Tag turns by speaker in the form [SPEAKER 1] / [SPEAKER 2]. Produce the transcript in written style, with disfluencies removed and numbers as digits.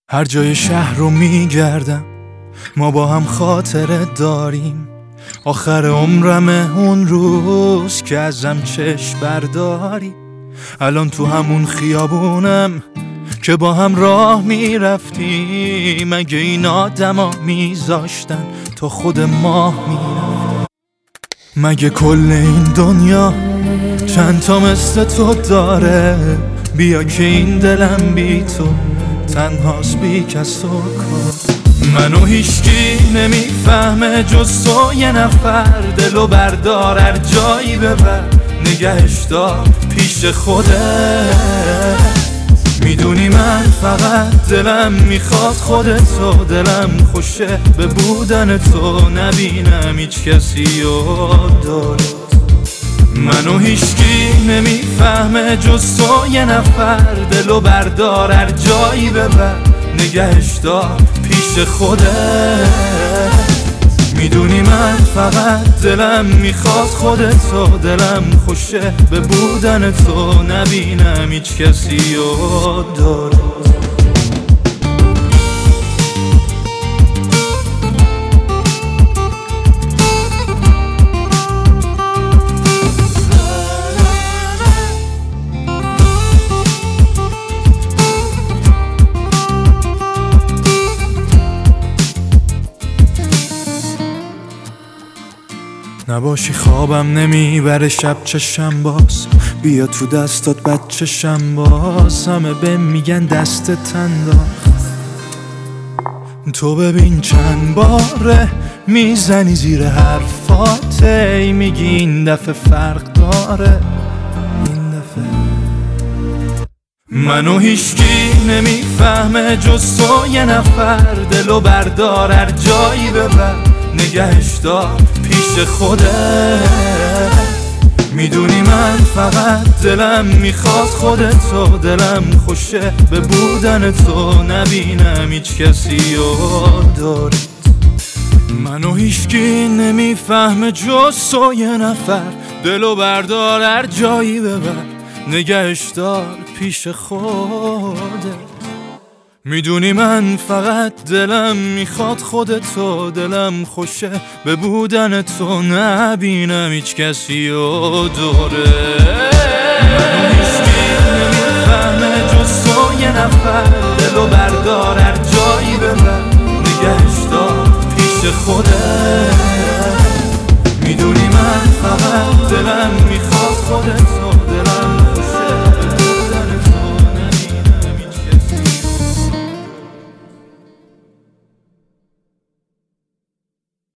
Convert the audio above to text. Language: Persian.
[SPEAKER 1] هر جای شهر رو میگردم، ما با هم خاطره داریم. آخر عمرمه اون روز که ازم چشم برداری. الان تو همون خیابونم که با هم راه میرفتیم. اگه این آدما میذاشتن تا خود ماه میرفت، مگه کل این دنیا چند تا مثل تو داره؟ بیا که این دلم بی تو تنهاست، بی کس و کار. منو هیچکی نمیفهمه جز تو، یه نفر. دلو بردار هر جایی ببر، نگهش دار پیش خودت. میدونی من فقط دلم میخواد خودتو، دلم خوشه به بودن تو، نبینم هیچ کسی و دارت. منو هیچکی نمیفهمه جز تو، یه نفر. دلو بردار هر جایی ببر، نگهش دار پیش خودت. میدونی من فقط دلم میخواد خودتو، دلم خوشه به بودن تو، نبینم هیچ کسی و دارت. نباشی خوابم نمیبره شب چشم باز، بیا تو دستات بچشم باز. همه به میگن دستت انداخت، تو ببین چند باره میزنی زیر حرفات. میگی این دفعه فرق داره، این دفعه. منو هیچکی نمیفهمه جز تو، یه نفر. دلو بردار هر جایی ببر، نگهش دار پیش خودت. میدونی من فقط دلم میخواد خودتو، دلم خوشه به بودن تو، نبینم هیچ کسی و دارت. منو هیچکی نمیفهمه جز تو، یه نفر. دلو بردار هر جایی ببر، نگهش دار پیش خودت. میدونی من فقط دلم میخواد خودتو، دلم خوشه به بودن تو، نبینم هیچ کسی و دوره. منو هیچکی نمیفهمه جز تو، یه نفر. دلو بردار هر جایی ببر، نگهش دار پیش خودت. میدونی من فقط